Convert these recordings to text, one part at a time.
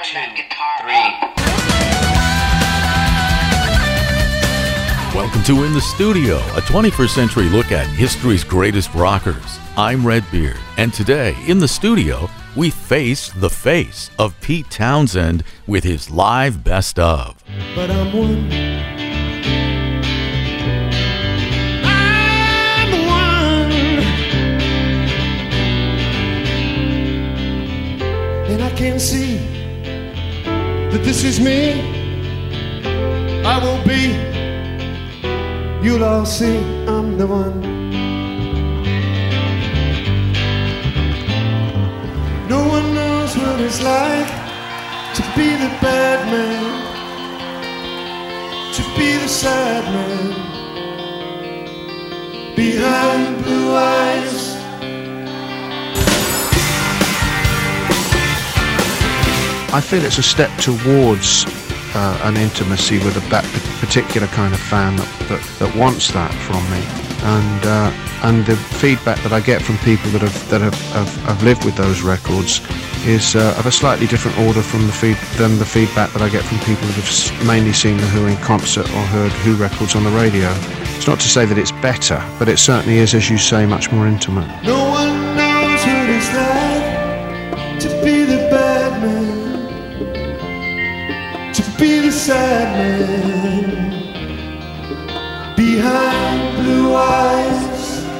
that guitar. 3. Welcome to In the Studio, a 21st century look at history's greatest rockers. I'm Redbeard, and today, in the studio, we face the face of Pete Townshend with his live best of. But I'm one. I'm one. And I can see that this is me. I will be. You'll all see I'm the one. No one knows what it's like to be the bad man, to be the sad man, behind blue eyes. I feel it's a step towards an intimacy with a particular kind of fan that wants that from me, and the feedback that I get from people that have lived with those records is of a slightly different order than the feedback that I get from people that have mainly seen The Who in concert or heard Who records on the radio. It's not to say that it's better, but it certainly is, as you say, much more intimate. No one knows what it's like to be the bad man, to be the sad man, behind blue eyes.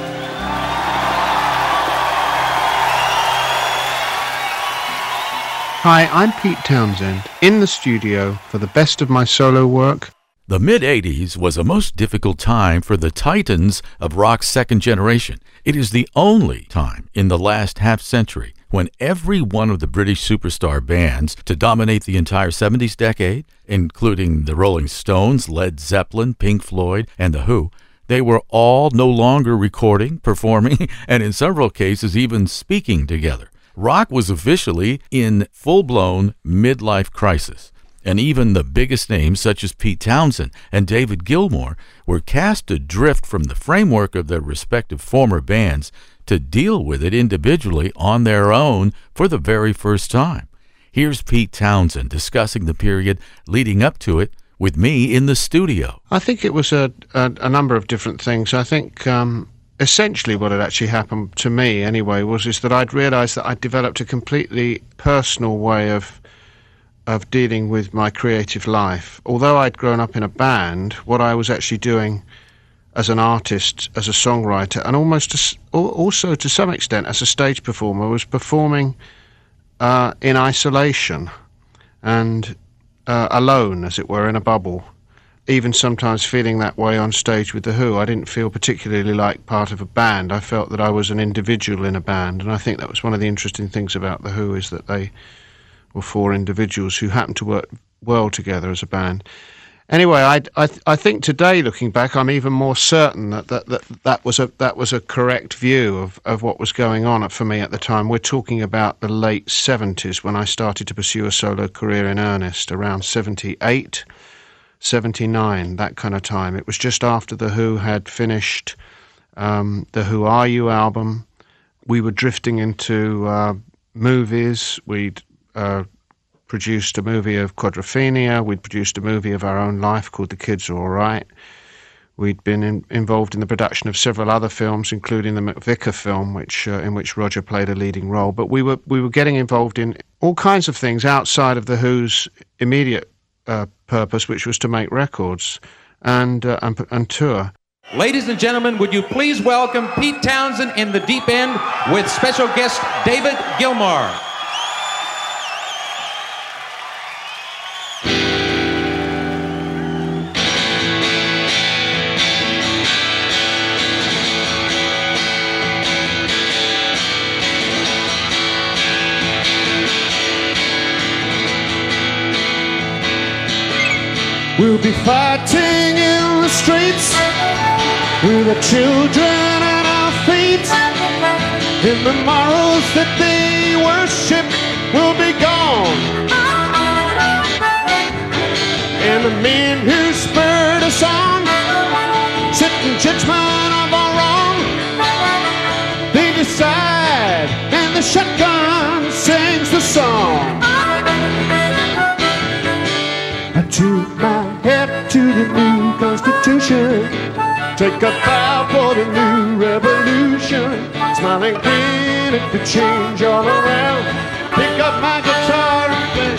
Hi, I'm Pete Townshend, in the studio for the best of my solo work. The mid-'80s was a most difficult time for the titans of rock's second generation. It is the only time in the last half-century when every one of the British superstar bands to dominate the entire 70s decade, including the Rolling Stones, Led Zeppelin, Pink Floyd, and The Who, they were all no longer recording, performing, and in several cases even speaking together. Rock was officially in full-blown midlife crisis, and even the biggest names such as Pete Townshend and David Gilmour were cast adrift from the framework of their respective former bands to deal with it individually on their own for the very first time. Here's Pete Townshend discussing the period leading up to it with me in the studio. I think it was a number of different things. I think essentially what had actually happened to me anyway is that I'd realised that I'd developed a completely personal way of dealing with my creative life. Although I'd grown up in a band, what I was actually doing as an artist, as a songwriter, and also to some extent as a stage performer, was performing in isolation and alone, as it were, in a bubble. Even sometimes feeling that way on stage with The Who. I didn't feel particularly like part of a band. I felt that I was an individual in a band, and I think that was one of the interesting things about The Who, is that they were four individuals who happened to work well together as a band. Anyway, I think today, looking back, I'm even more certain that was a correct view of what was going on for me at the time. We're talking about the late 70s when I started to pursue a solo career in earnest, around 78, 79, that kind of time. It was just after The Who had finished the Who Are You album. We were drifting into movies. We'd produced a movie of Quadrophenia. We'd produced a movie of our own life called The Kids Are All Right. We'd been involved in the production of several other films, including the McVicar film, in which Roger played a leading role. But we were getting involved in all kinds of things outside of The Who's immediate purpose, which was to make records and tour. Ladies and gentlemen, would you please welcome Pete Townshend in the deep end with special guest David Gilmour. We'll be fighting in the streets with the children at our feet, and the morals that they worship will be gone, and the men who spurred us on sit in judgment of our wrong. They decide, and the shotgun sings the song. Tip my hat to the new Constitution. Take a bow for the new revolution. Smiling grin at the change all around. Pick up my guitar and play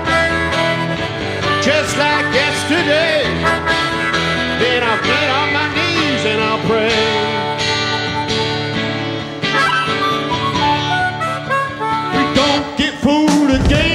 just like yesterday. Then I'll get on my knees and I'll pray. We don't get fooled again.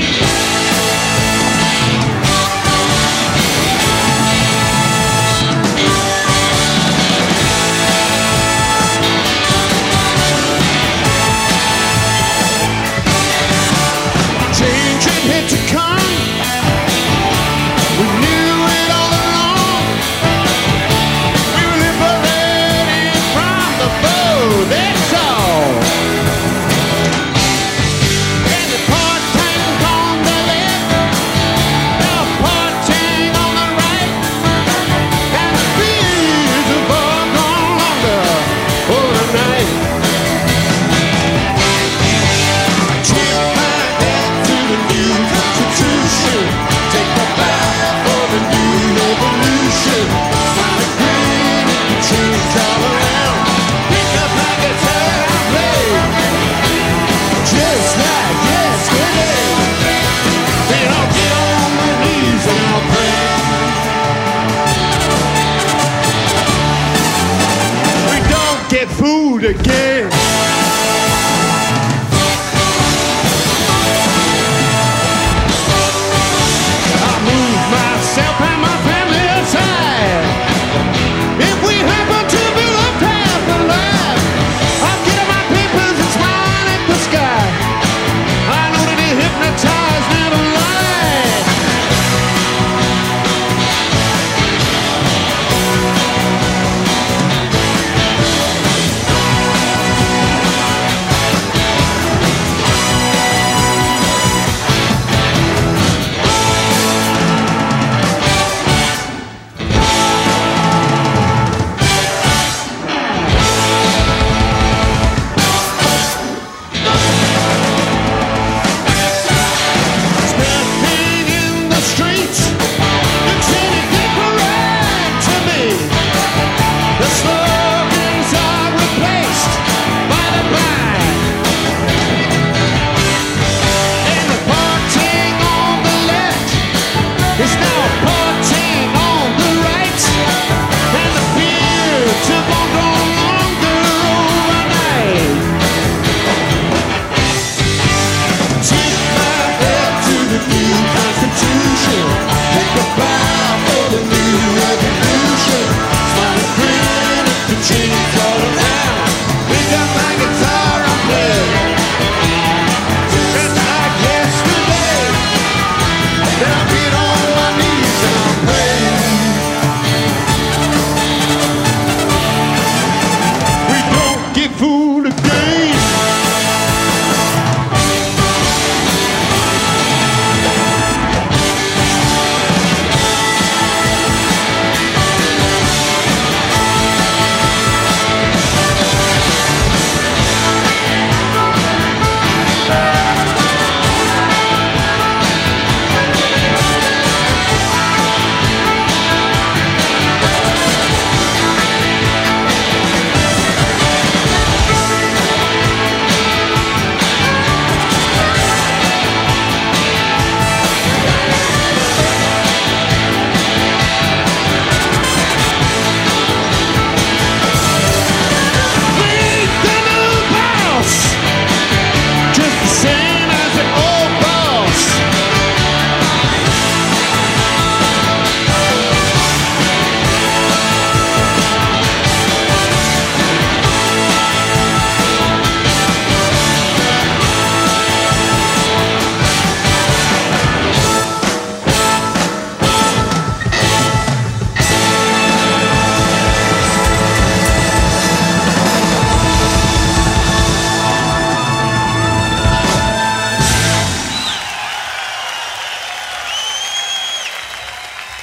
Food again. I move myself and my family aside. If we happen to be left half alive, I'll get on my papers and smile at the sky. I know that they hypnotize, never lie.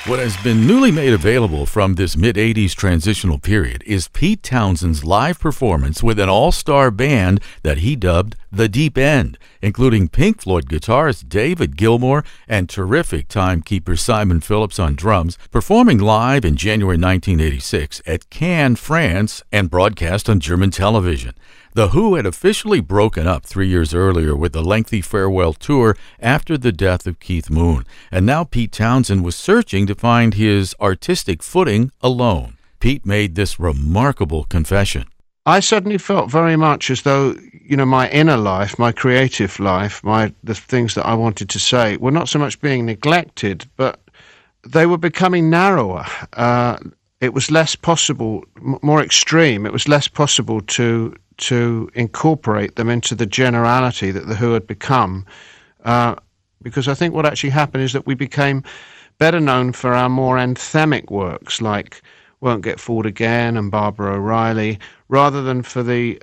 What has been newly made available from this mid-'80s transitional period is Pete Townshend's live performance with an all-star band that he dubbed The Deep End, including Pink Floyd guitarist David Gilmour and terrific timekeeper Simon Phillips on drums, performing live in January 1986 at Cannes, France, and broadcast on German television. The Who had officially broken up 3 years earlier with a lengthy farewell tour after the death of Keith Moon, and now Pete Townshend was searching to find his artistic footing alone. Pete made this remarkable confession. I suddenly felt very much as though, my inner life, my creative life, the things that I wanted to say were not so much being neglected, but they were becoming narrower. It was less possible, more extreme. It was less possible to incorporate them into the generality that The Who had become, because I think what actually happened is that we became better known for our more anthemic works like Won't Get Fooled Again and Barbara O'Reilly, rather than for the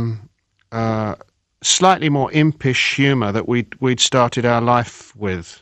slightly more impish humour that we'd started our life with.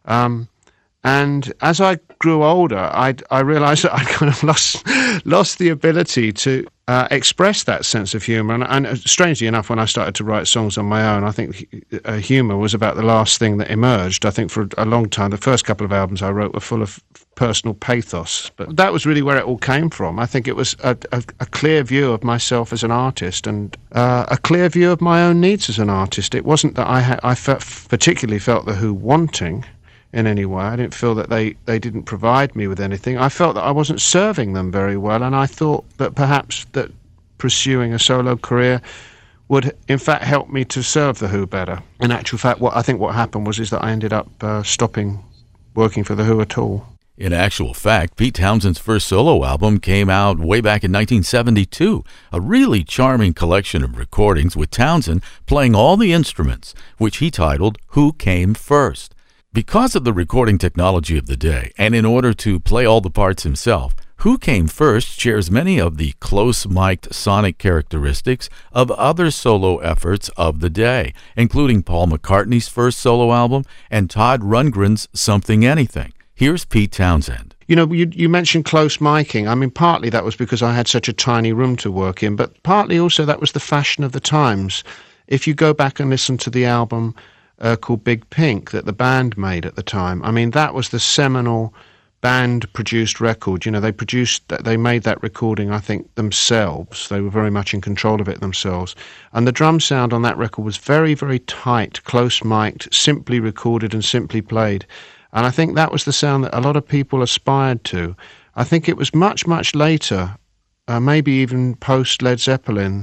And as I grew older, I realised that I'd kind of lost the ability to express that sense of humour. And strangely enough, when I started to write songs on my own, I think humour was about the last thing that emerged. I think for a long time, the first couple of albums I wrote were full of personal pathos. But that was really where it all came from. I think it was a clear view of myself as an artist and a clear view of my own needs as an artist. It wasn't that I particularly felt The Who wanting in any way. I didn't feel that they didn't provide me with anything. I felt that I wasn't serving them very well, and I thought that perhaps that pursuing a solo career would in fact help me to serve The Who better. In actual fact, what happened is that I ended up stopping working for The Who at all. In actual fact, Pete Townshend's first solo album came out way back in 1972, a really charming collection of recordings with Townshend playing all the instruments, which he titled Who Came First. Because of the recording technology of the day, and in order to play all the parts himself, Who Came First shares many of the close-mic'd sonic characteristics of other solo efforts of the day, including Paul McCartney's first solo album and Todd Rundgren's Something Anything. Here's Pete Townshend. You mentioned close micing. I mean, partly that was because I had such a tiny room to work in, but partly also that was the fashion of the times. If you go back and listen to the album called Big Pink that the band made at the time. I mean, that was the seminal band-produced record. They made that recording, I think, themselves. They were very much in control of it themselves. And the drum sound on that record was very, very tight, close-mic'd, simply recorded and simply played. And I think that was the sound that a lot of people aspired to. I think it was much, much later, maybe even post-Led Zeppelin,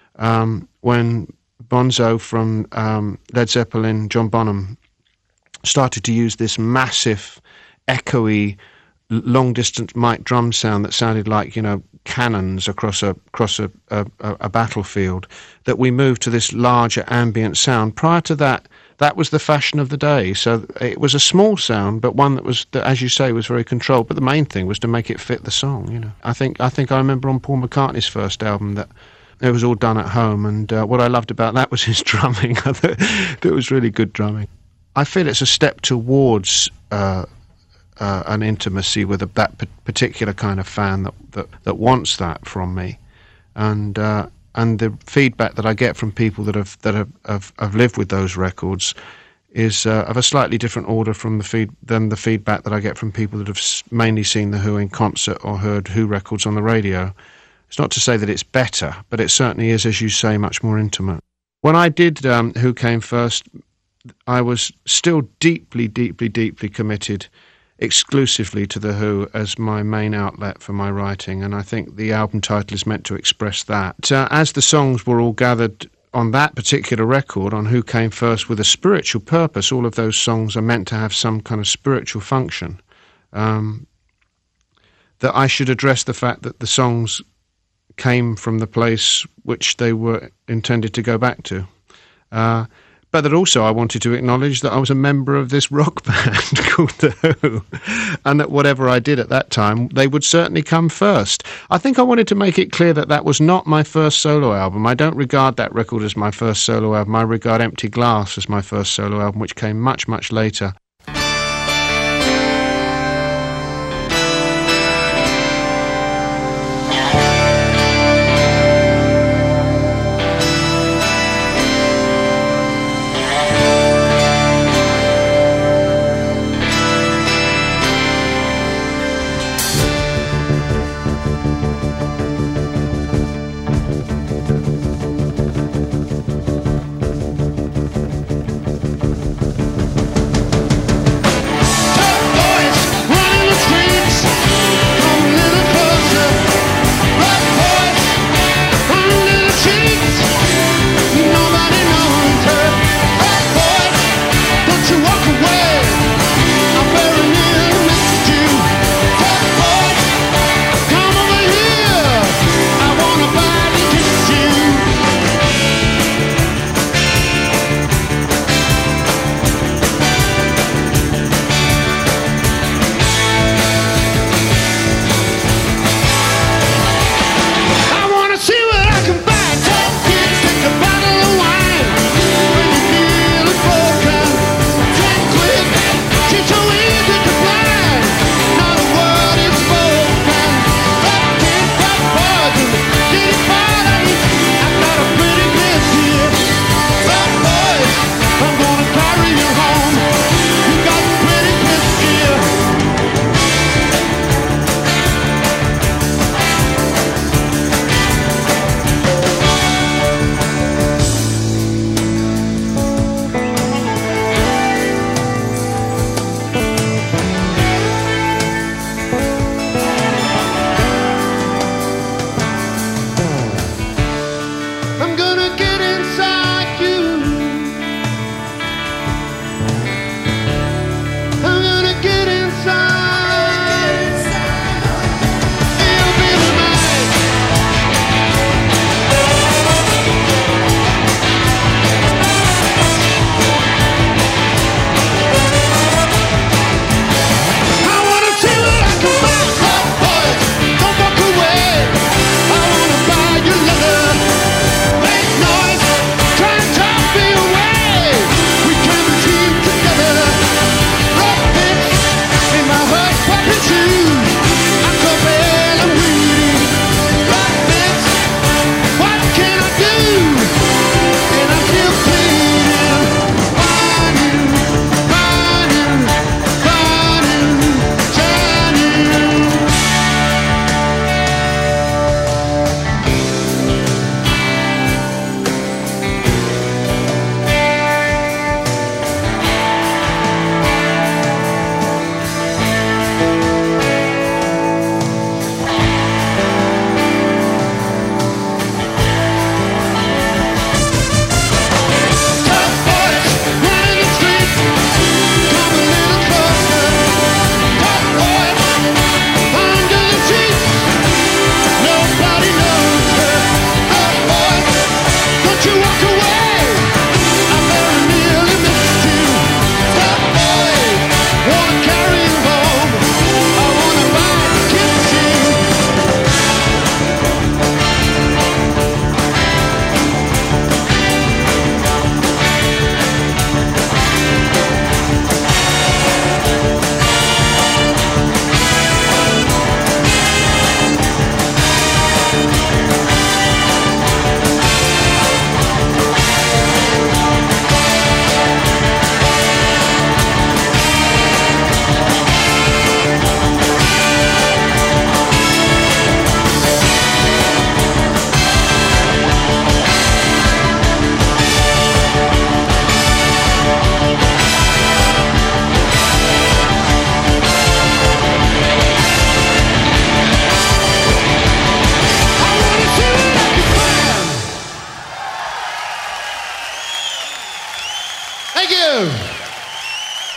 when Bonzo from Led Zeppelin, John Bonham, started to use this massive, echoey, long-distance mic drum sound that sounded like, cannons across a battlefield, that we moved to this larger ambient sound. Prior to that, that was the fashion of the day. So it was a small sound, but one that, as you say, was very controlled. But the main thing was to make it fit the song. I think I remember on Paul McCartney's first album that it was all done at home, and what I loved about that was his drumming. I thought it was really good drumming. I feel it's a step towards an intimacy with that particular kind of fan that wants that from me, and the feedback that I get from people that have lived with those records is of a slightly different order than the feedback that I get from people that have mainly seen The Who in concert or heard Who records on the radio. It's not to say that it's better, but it certainly is, as you say, much more intimate. When I did Who Came First, I was still deeply, deeply, deeply committed exclusively to The Who as my main outlet for my writing, and I think the album title is meant to express that. As the songs were all gathered on that particular record, on Who Came First, with a spiritual purpose, all of those songs are meant to have some kind of spiritual function, that I should address the fact that the songs came from the place which they were intended to go back to. But that also I wanted to acknowledge that I was a member of this rock band called The Who, and that whatever I did at that time, they would certainly come first. I think I wanted to make it clear that that was not my first solo album. I don't regard that record as my first solo album. I regard Empty Glass as my first solo album, which came much, much later.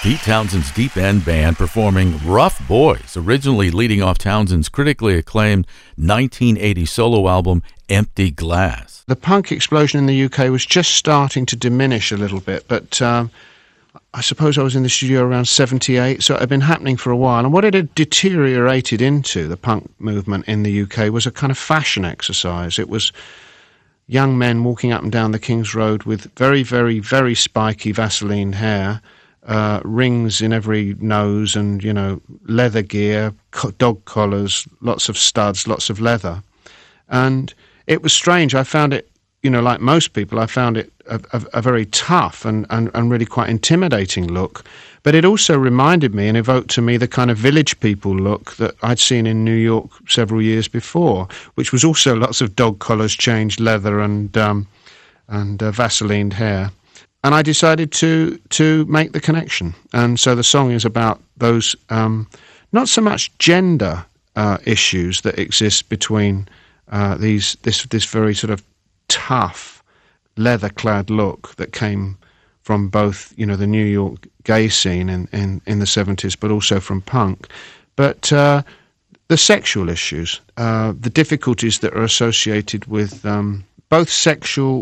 Pete Townshend's Deep End Band performing Rough Boys, originally leading off Townshend's critically acclaimed 1980 solo album Empty Glass. The punk explosion in the UK was just starting to diminish a little bit, but I suppose I was in the studio around 78, so it had been happening for a while. And what it had deteriorated into, the punk movement in the UK, was a kind of fashion exercise. It was young men walking up and down the King's Road with very, very, very spiky Vaseline hair, rings in every nose and, leather gear, dog collars, lots of studs, lots of leather. And it was strange. I found it, like most people, I found it a very tough and really quite intimidating look. But it also reminded me and evoked to me the kind of village people look that I'd seen in New York several years before, which was also lots of dog collars, changed leather and Vaselined hair. And I decided to make the connection. And so the song is about those, not so much gender issues that exist between this very sort of tough leather-clad look that came from both, the New York gay scene in the 70s, but also from punk. But the sexual issues, the difficulties that are associated with both sexual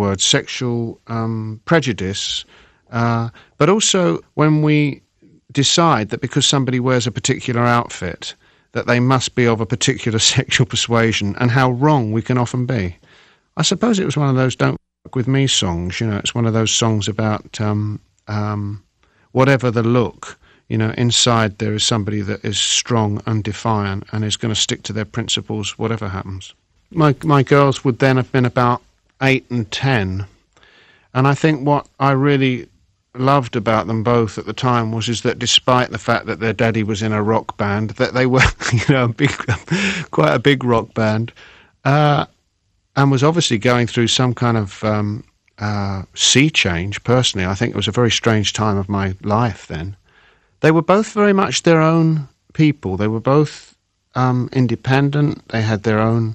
prejudice, but also when we decide that because somebody wears a particular outfit, that they must be of a particular sexual persuasion, and how wrong we can often be. I suppose it was one of those "Don't Fuck With Me" songs. It's one of those songs about whatever the look, inside there is somebody that is strong and defiant and is going to stick to their principles, whatever happens. My girls would then have been about 8 and 10, and I think what I really loved about them both at the time is that despite the fact that their daddy was in a rock band, that they were, quite a big rock band, and was obviously going through some kind of sea change. Personally, I think it was a very strange time of my life then. They were both very much their own people. They were both independent. They had their own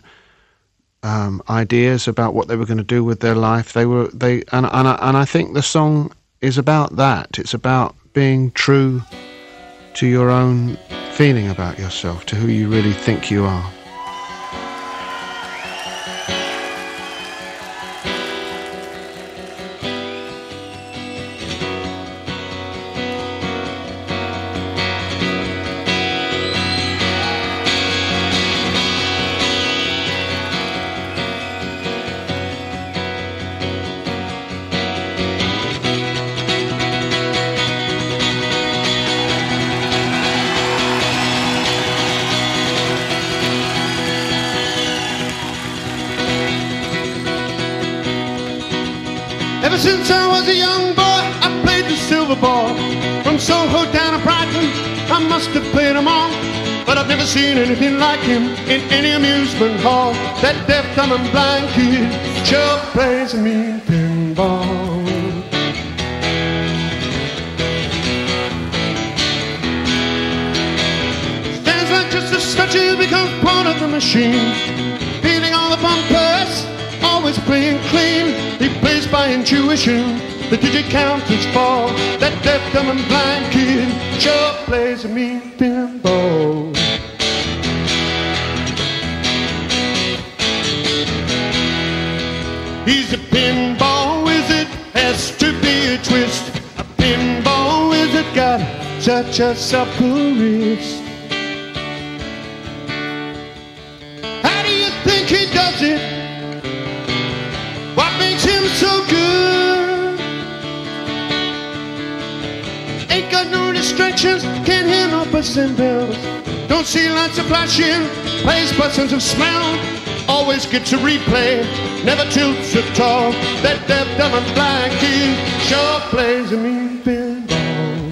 ideas about what they were going to do with their life. And I think the song is about that. It's about being true to your own feeling about yourself, to who you really think you are. Ever since I was a young boy, I played the silver ball. From Soho down to Brighton, I must have played them all. But I've never seen anything like him in any amusement hall. That deaf, dumb and blind kid sure plays a mean pinball. Stands like just a statue, becomes part of the machine. Feeling all the bumpers, always playing clean. He plays by intuition, the digit counters fall. That deaf, dumb and blind kid sure plays a mean pinball. He's a pinball wizard, has to be a twist. A pinball wizard got such a supple wrist. How do you think he does it? What makes him so good? Ain't got no distractions, can't hear no buzzing bells. Don't see lights of flashing, plays buttons of smell. Always gets a replay, never tilts at all. That deaf, dumb and blind kid sure plays a mean pinball.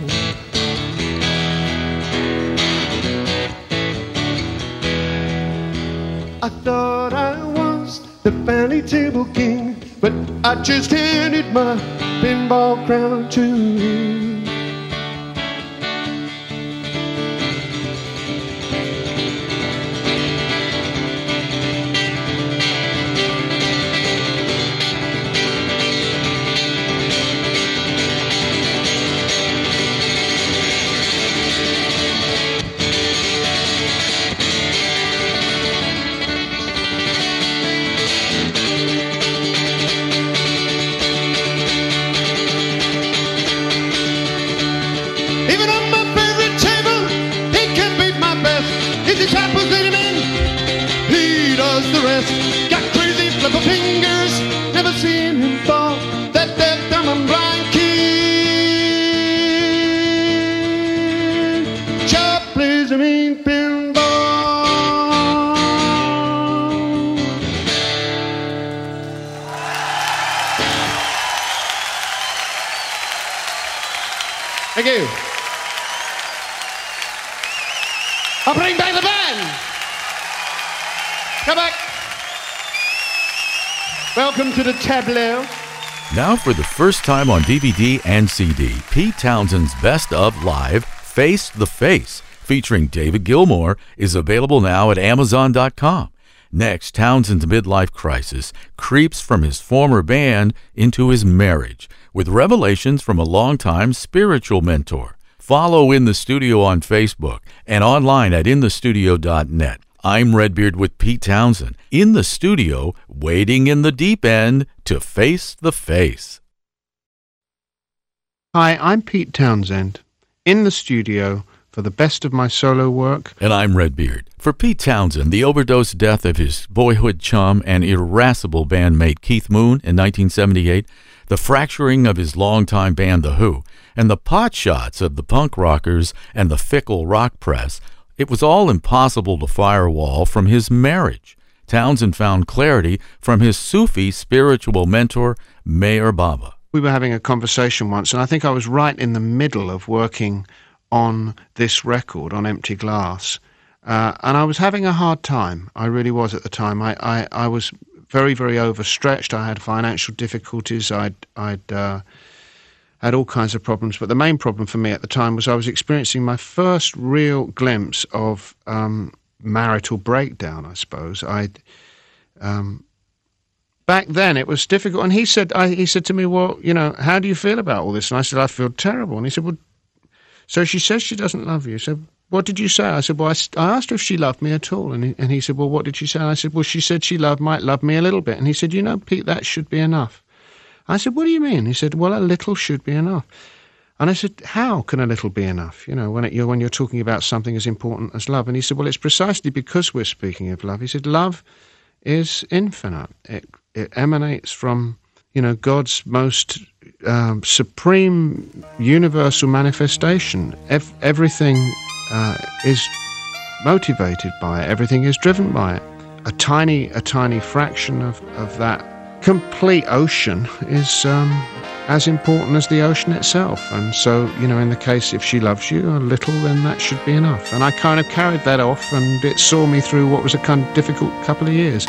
I thought I was the fanny table king, but I just handed my pinball crown to him. crazy chap who's leading in. He does the rest. Got crazy flipper fingers. Never seen him fall. That deaf, dumb, and blind kid. Chap plays a mean pinball. Thank you. I'll bring back the band. Come back. Welcome to the tableau. Now for the first time on DVD and CD, Pete Townshend's Best of Live, Face the Face, featuring David Gilmour, is available now at Amazon.com. Next, Townshend's midlife crisis creeps from his former band into his marriage, with revelations from a longtime spiritual mentor. Follow In the Studio on Facebook and online at inthestudio.net. I'm Redbeard with Pete Townshend, in the studio, wading in the deep end to face the face. Hi, I'm Pete Townshend, in the studio for the best of my solo work. And I'm Redbeard. For Pete Townshend, the overdose death of his boyhood chum and irascible bandmate Keith Moon in 1978, the fracturing of his longtime band The Who, and the pot shots of the punk rockers and the fickle rock press, it was all impossible to firewall from his marriage. Townshend found clarity from his Sufi spiritual mentor, Meher Baba. We were having a conversation once, and I think I was right in the middle of working on this record, on Empty Glass. And I was having a hard time. I really was at the time. I was very, very overstretched. I had financial difficulties. I'd had all kinds of problems. But the main problem for me at the time was I was experiencing my first real glimpse of marital breakdown, I suppose. Back then it was difficult. And he said to me, well, you know, how do you feel about all this? And I said, I feel terrible. And he said, well, so she says she doesn't love you. So what did you say? I said, well, I asked her if she loved me at all. And he said, well, what did she say? And I said, well, she said she might love me a little bit. And he said, you know, Pete, that should be enough. I said, what do you mean? He said, well, a little should be enough. And I said, how can a little be enough? You know, when you're talking about something as important as love. And he said, well, it's precisely because we're speaking of love. He said, love is infinite. It emanates from, you know, God's most supreme universal manifestation. Everything is motivated by it. Everything is driven by it. A tiny fraction of that complete ocean is as important as the ocean itself. And so, you know, in the case, if she loves you a little, then that should be enough. And I kind of carried that off, and it saw me through what was a kind of difficult couple of years.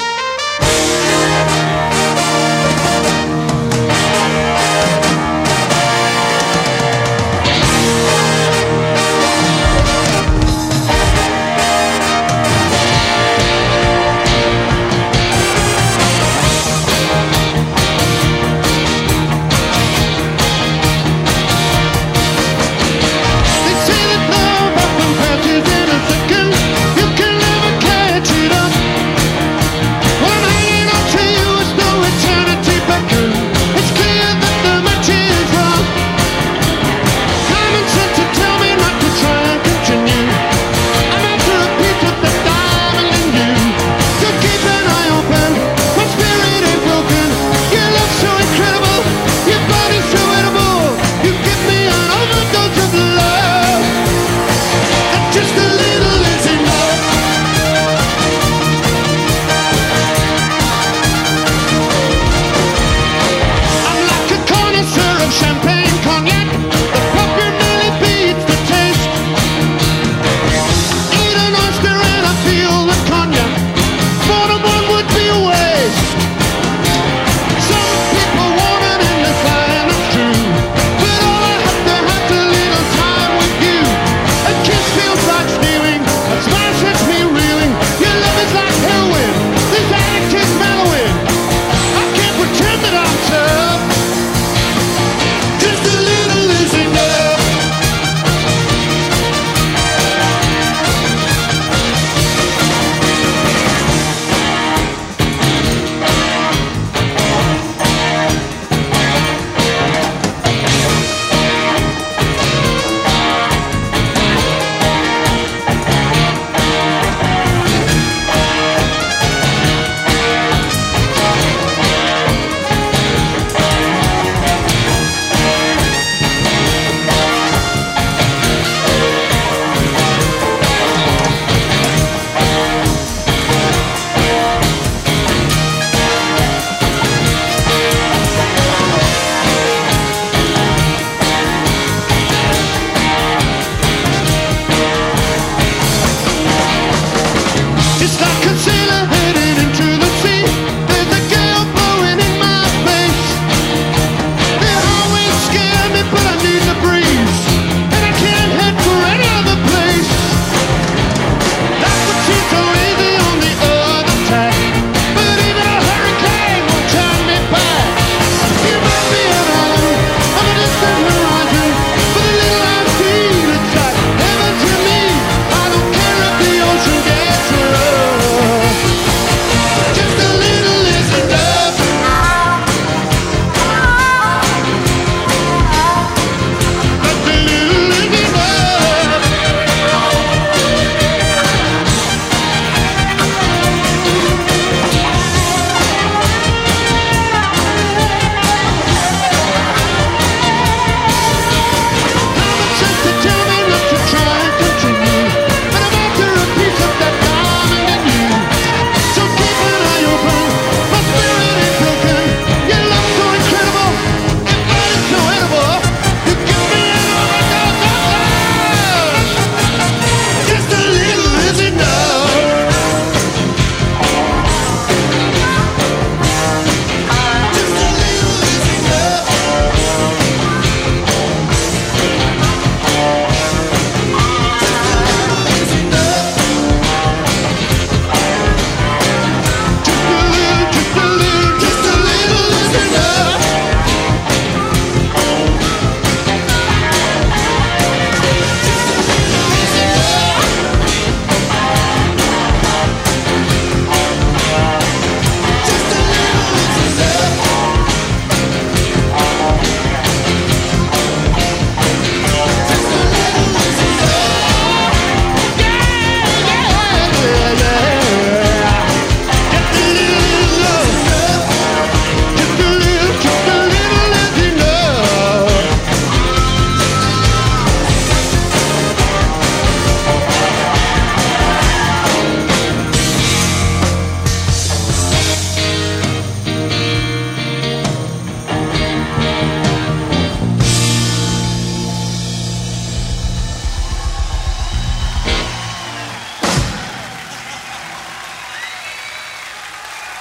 What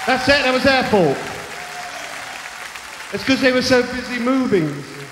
That's it, that was their fault. It's because they were so busy moving.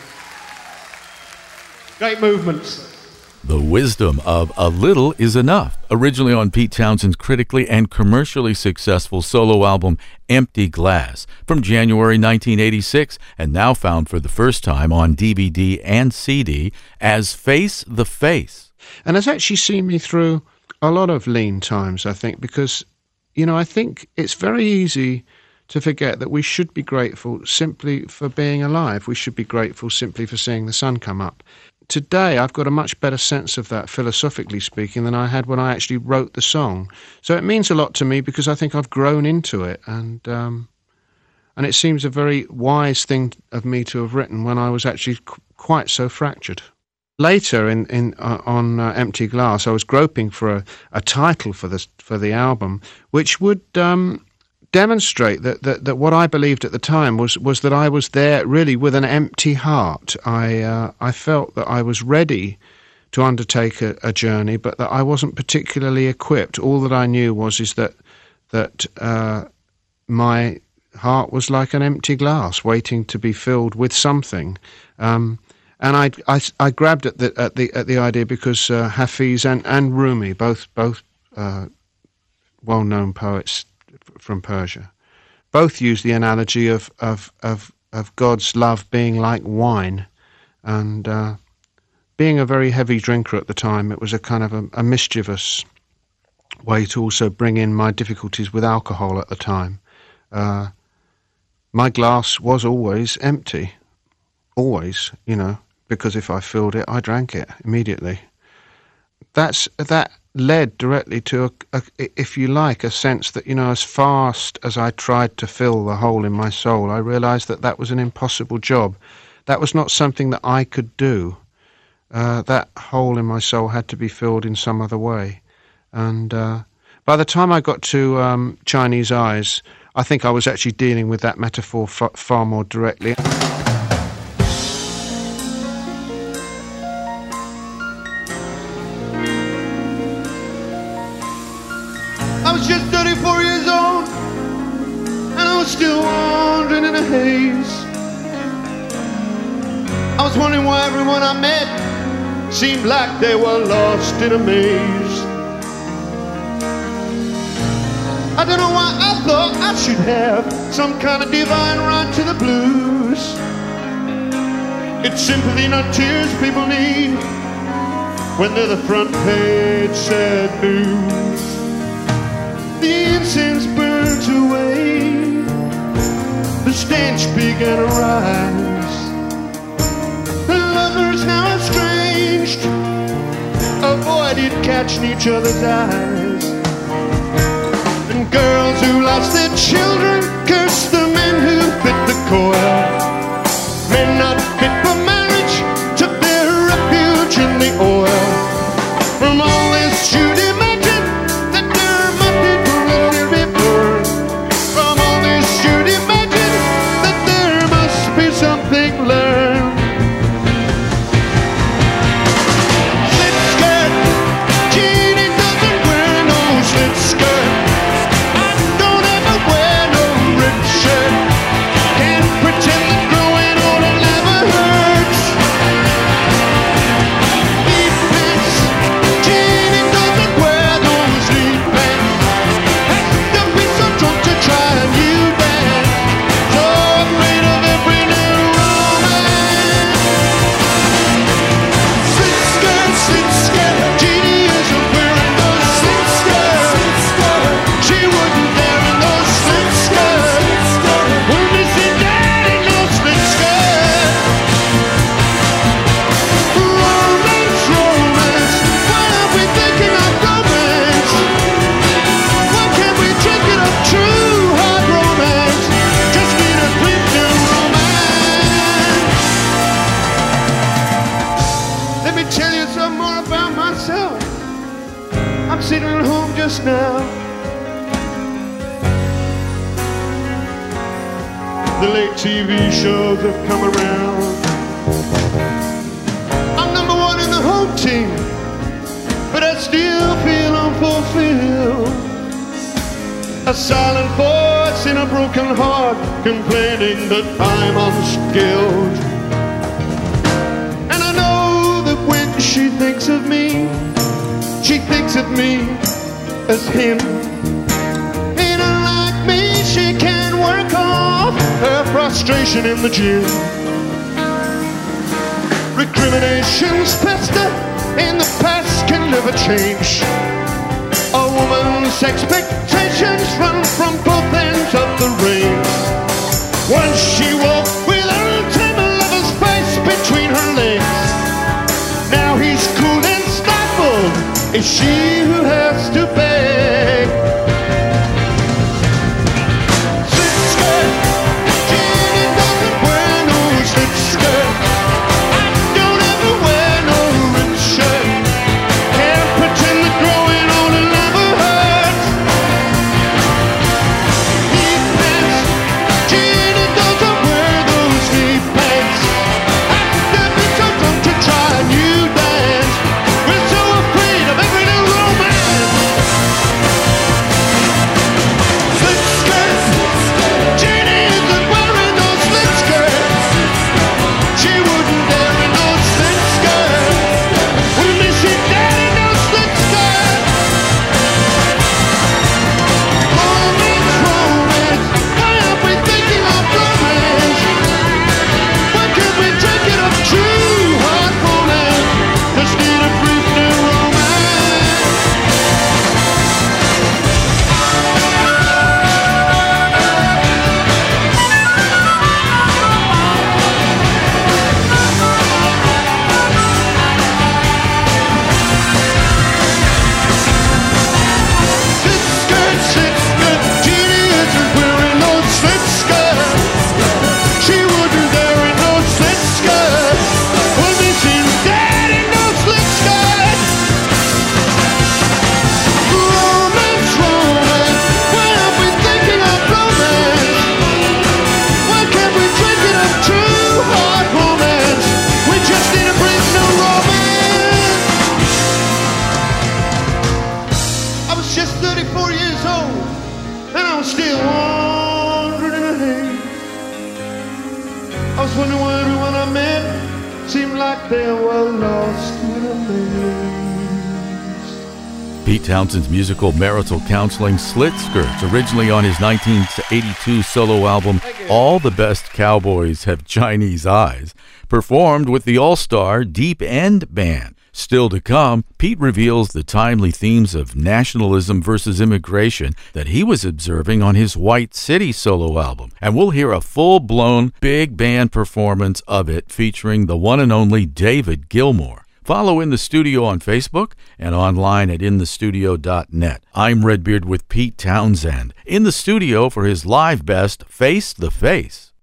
Great movements. The wisdom of A Little Is Enough, originally on Pete Townshend's critically and commercially successful solo album Empty Glass from January 1986, and now found for the first time on DVD and CD as Face the Face. And it's actually seen me through a lot of lean times, I think, because, you know, I think it's very easy to forget that we should be grateful simply for being alive. We should be grateful simply for seeing the sun come up. Today, I've got a much better sense of that, philosophically speaking, than I had when I actually wrote the song. So it means a lot to me because I think I've grown into it, and it seems a very wise thing of me to have written when I was actually quite so fractured. Later, on Empty Glass, I was groping for a title for the album, which would demonstrate that what I believed at the time was that I was there really with an empty heart. I felt that I was ready to undertake a journey, but that I wasn't particularly equipped. All that I knew was that my heart was like an empty glass, waiting to be filled with something. And I grabbed at the idea because Hafiz and Rumi, both well-known poets from Persia, both use the analogy of God's love being like wine, and being a very heavy drinker at the time, it was a kind of a mischievous way to also bring in my difficulties with alcohol at the time. My glass was always empty, always, you know, because if I filled it, I drank it immediately. That led directly to, if you like, a sense that, you know, as fast as I tried to fill the hole in my soul, I realised that was an impossible job. That was not something that I could do. That hole in my soul had to be filled in some other way. And by the time I got to Chinese Eyes, I think I was actually dealing with that metaphor far more directly. I was just 34 years old, and I was still wandering in a haze. I was wondering why everyone I met seemed like they were lost in a maze. I don't know why I thought I should have some kind of divine right to the blues. It's sympathy, not tears, people need when they're the front page sad news. The incense burnt away, the stench began to rise. The lovers now estranged avoided catching each other's eyes. And girls who lost their children cursed the men who fit the coil. Men not fit for marriage took their refuge in the oil. From all this you'd imagine that there might be a river. From all this you'd imagine that there must be something learned. Slit skirt, Jeannie doesn't wear no slit skirt. I don't ever wear no ripped shirt. Can't pretend that growing old it never hurts. Deep pants, Jeannie doesn't wear those deep pants. Has to be so drunk to try a new band. So afraid of every new romance. Slit skirt, Jeannie isn't wearing those slit skirts. She wouldn't dare in those slit skirts. Wouldn't see Dad in those slit skirts. Romance, romance, why aren't we thinking of romance? Why can't we drink it up true hard romance? Just need a Clinton romance. Let me tell you some more about myself. I'm sitting at home just now. The late TV shows have come around. I'm number one in the home team, but I still feel unfulfilled. A silent voice a broken heart, complaining that I'm unskilled. And I know that when she thinks of me, she thinks of me as him. And unlike me, she can work off her frustration in the gym. Recriminations fester in the past can never change. A woman's expectations run from both ends of the range. Once she walked with her ultimate lover's face between her legs. Now he's cool and stifled. It's she who has to beg. Slip skirt, Jenny doesn't wear no slip skirt. I don't ever wear no ripped shirt. Can't pretend that growing old and never hurts. Knee pants, Jenny doesn't wear those knee pants. I've never told them to try a new dance. We're so afraid of every new romance. Slip skirts, Jenny isn't wearing no slip skirts. She wouldn't dare in no slip skirt. Wouldn't miss she dare in no slip skirt. Romance, romance, why aren't we thinking of romance? Why can't we take it up true hard romance? Just need a brief new romance. Slip skirt, Jeannie isn't wearing no slip skirt. She wouldn't dare in no slip skirt. Wouldn't be seen dead in no slip skirt. Romance, romance, why aren't we thinking of romance? Why can't we drink it up true hard romance? We just need a brief new romance. I was just 34 years old, and I was still wandering in a haze. I was wondering why everyone I met seemed like they were lost in a maze. Pete Townshend's musical marital counseling Slit Skirts, originally on his 1982 solo album All the Best Cowboys Have Chinese Eyes, performed with the all-star Deep End Band. Still to come, Pete reveals the timely themes of nationalism versus immigration that he was observing on his White City solo album, and we'll hear a full-blown big band performance of it featuring the one and only David Gilmour. Follow In the Studio on Facebook and online at inthestudio.net. I'm Redbeard with Pete Townshend, in the studio for his live best, Face the Face.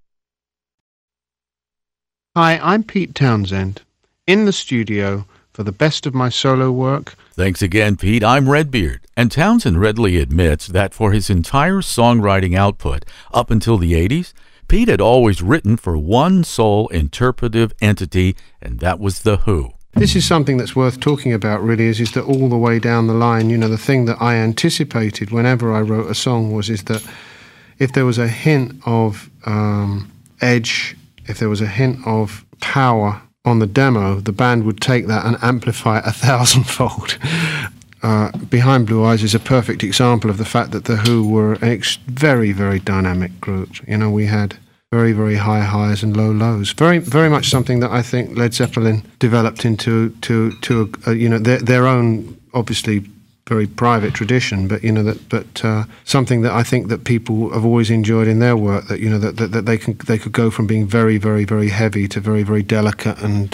Hi, I'm Pete Townshend, in the studio for the best of my solo work. Thanks again, Pete. I'm Redbeard, and Townshend readily admits that for his entire songwriting output up until the 80s, Pete had always written for one sole interpretive entity, and that was The Who. This is something that's worth talking about, really, is that all the way down the line, you know, the thing that I anticipated whenever I wrote a song is that if there was a hint of edge, if there was a hint of power on the demo, the band would take that and amplify it 1,000-fold. Behind Blue Eyes is a perfect example of the fact that The Who were a very, very dynamic group. You know, we had very, very high highs and low lows. Very, very much something that I think Led Zeppelin developed into their own, obviously, very private tradition, but something that I think that people have always enjoyed in their work. That that they could go from being very, very, very heavy to very, very delicate and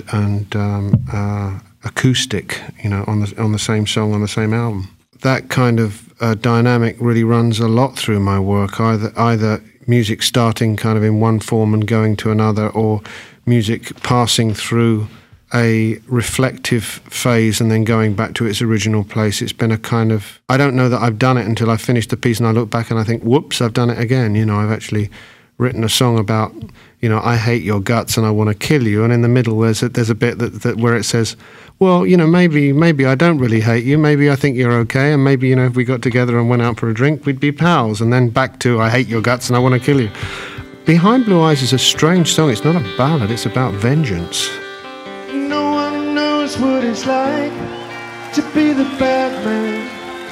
acoustic. On the same song on the same album. That kind of dynamic really runs a lot through my work. Either music starting kind of in one form and going to another, or music passing through a reflective phase and then going back to its original place. It's been a kind of, I don't know that I've done it until I finished the piece and I look back and I think, whoops, I've done it again. I've actually written a song about, I hate your guts and I want to kill you, and in the middle there's a bit that where it says, well, maybe I don't really hate you, maybe I think you're okay, and maybe, if we got together and went out for a drink, we'd be pals, and then back to I hate your guts and I want to kill you. Behind Blue Eyes is a strange song. It's not a ballad, it's about vengeance. No one knows what it's like to be the bad man,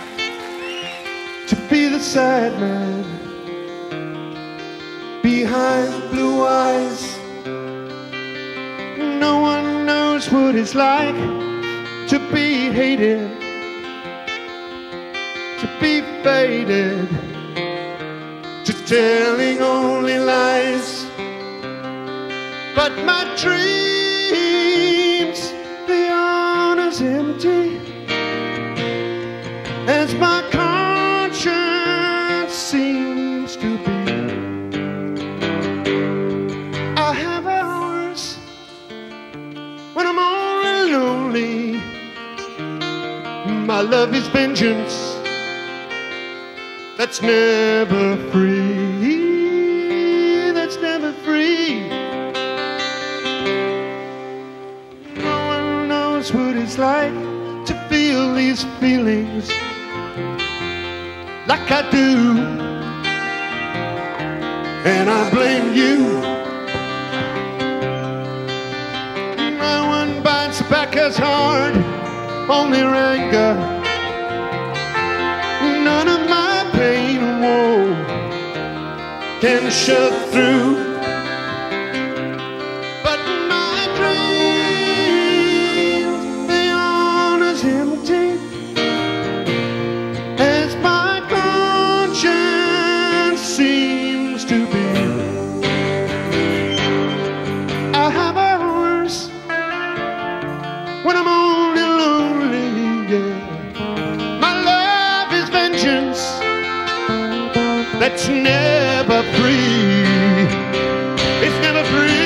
to be the sad man. Behind blue eyes, no one knows what it's like to be hated, to be faded, to telling only lies. But my dreams, the honor's empty, as my conscience seems to be. I have hours when I'm all lonely. My love is vengeance that's never free, that's never free. No one knows what it's like to feel these feelings like I do, and I blame you. No one bites back as hard on their anger. None of my pain and woe can shut through. But my dreams, the honor's empty, as my conscience seems to be. I have hours when I'm only lonely, yeah. My love is vengeance that's never free. It's never free.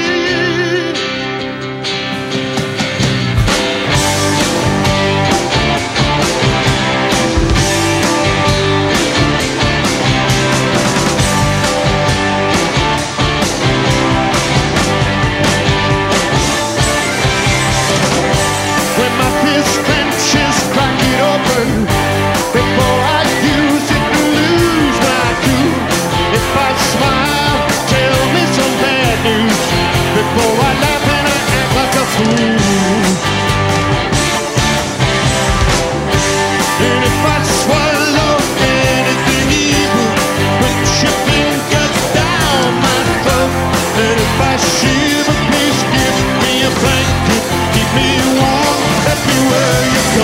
When my fist clenches, crack it open before I use it to lose my cool. If I smile, tell me some bad news before I laugh and I act like a fool. And if I swallow anything evil, put your fingers down my throat. And if I shiver, please give me a blanket, keep me warm, everywhere you go.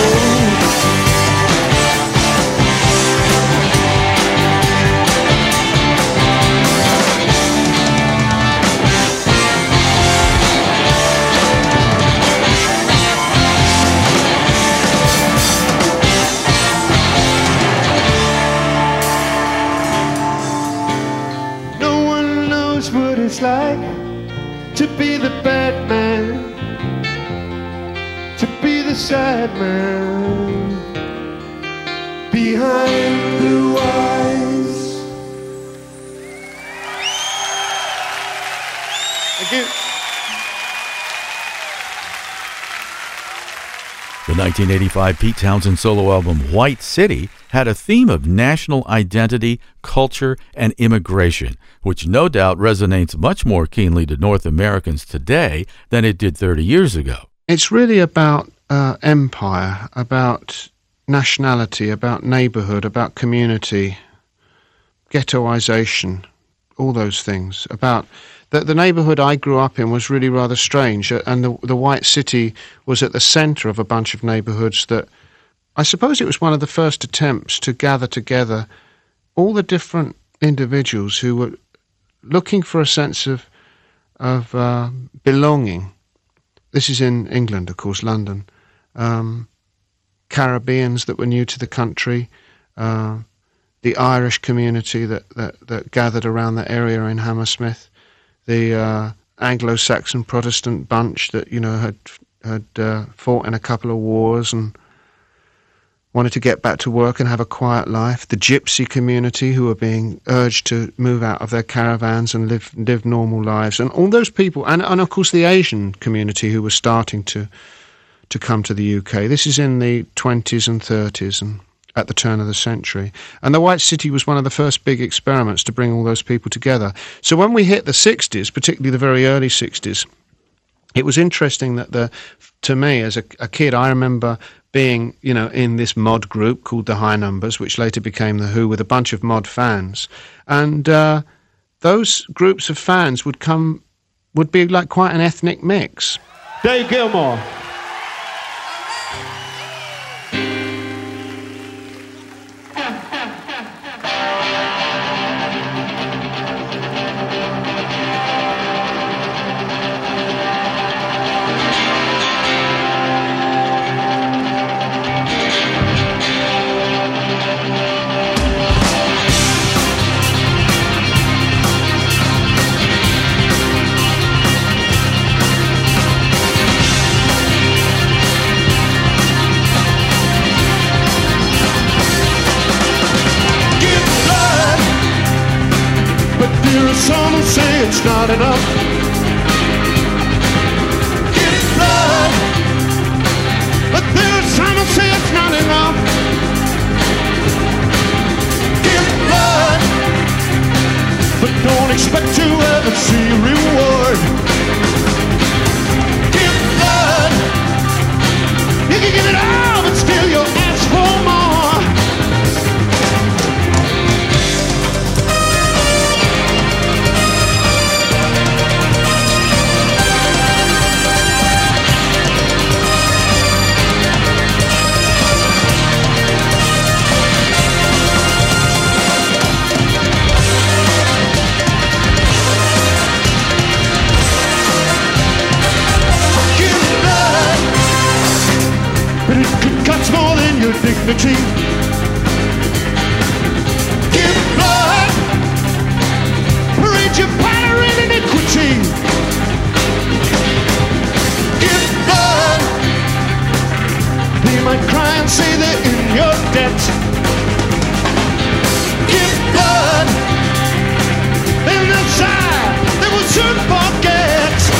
No one knows what it's like to be the bad man, to be the sad man. Behind blue eyes. Thank you. The 1985 Pete Townshend solo album White City had a theme of national identity, culture, and immigration, which no doubt resonates much more keenly to North Americans today than it did 30 years ago. It's really about empire, about nationality, about neighbourhood, about community, ghettoisation, all those things. About the neighbourhood I grew up in was really rather strange, and the White City was at the centre of a bunch of neighbourhoods that I suppose it was one of the first attempts to gather together all the different individuals who were looking for a sense of belonging. This is in England, of course, London. Caribbeans that were new to the country, the Irish community that gathered around that area in Hammersmith, the Anglo-Saxon Protestant bunch that had fought in a couple of wars, and wanted to get back to work and have a quiet life, the gypsy community who were being urged to move out of their caravans and live normal lives, and all those people, and of course the Asian community who was starting to come to the UK. This is in the 20s and 30s and at the turn of the century. And the White City was one of the first big experiments to bring all those people together. So when we hit the 60s, particularly the very early 60s, it was interesting that to me as a kid, I remember being, in this mod group called the High Numbers, which later became the Who, with a bunch of mod fans. And those groups of fans would be like quite an ethnic mix. Dave Gilmour. Some will say it's not enough. Give blood, but there are some who say it's not enough. Give blood, but don't expect to ever see a reward. Give blood, you can give it all, but still you'll ask for more. More than your dignity. Give blood, parade your power in iniquity. Give blood, they might cry and say they're in your debt. Give blood, they'll not sigh, they will soon forget.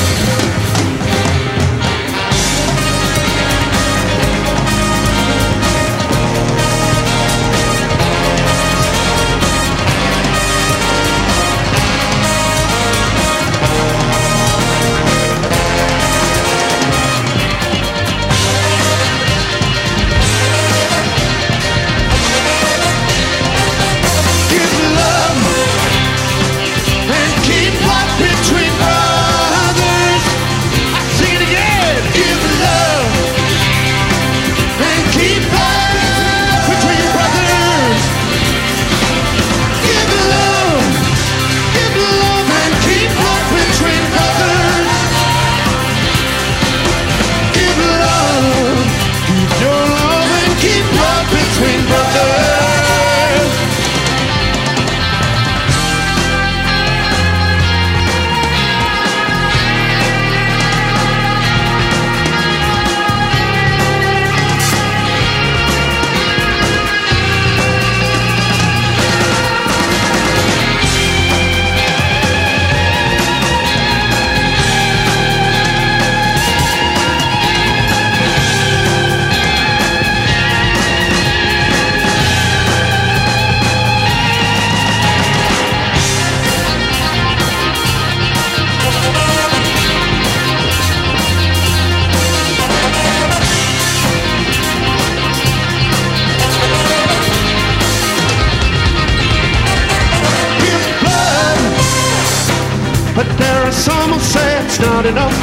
Some will say it's not enough.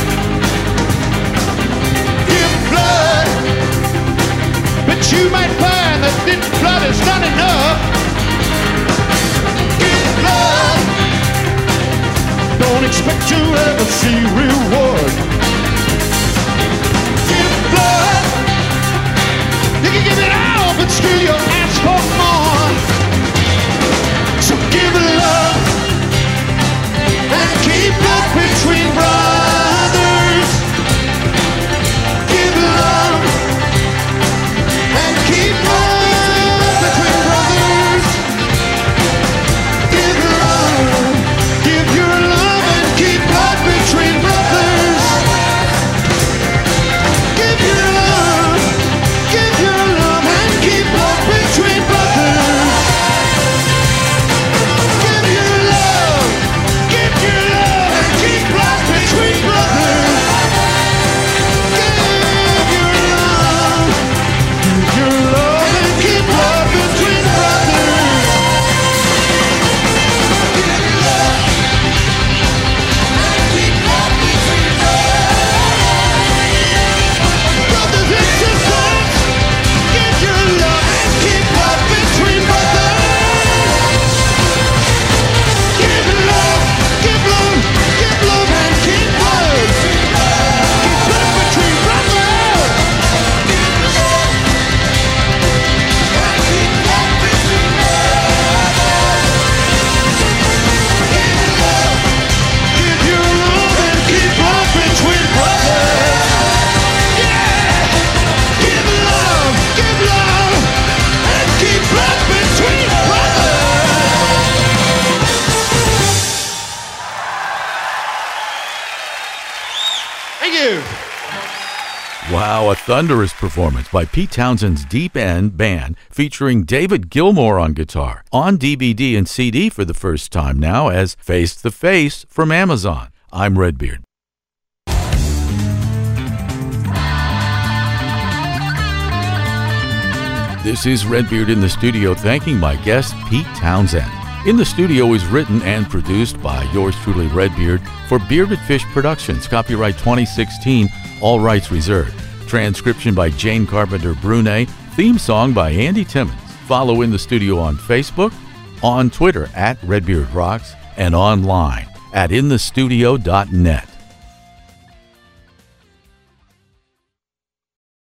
Give blood, but you might find that this blood is not enough. Give blood, don't expect to ever see reward. Give blood, you can give it all, but still you'll ask for more. So give love and keep love between brothers. Give love and keep Wow, a thunderous performance by Pete Townshend's Deep End Band featuring David Gilmour on guitar, on DVD and CD for the first time now as Face to Face from Amazon. I'm Redbeard. This is Redbeard in the studio thanking my guest, Pete Townshend. In the Studio is written and produced by yours truly, Redbeard, for Bearded Fish Productions, copyright 2016, all rights reserved. Transcription by Jane Carpenter Brunet, theme song by Andy Timmons. Follow In the Studio on Facebook, on Twitter @RedbeardRocks, and online at inthestudio.net.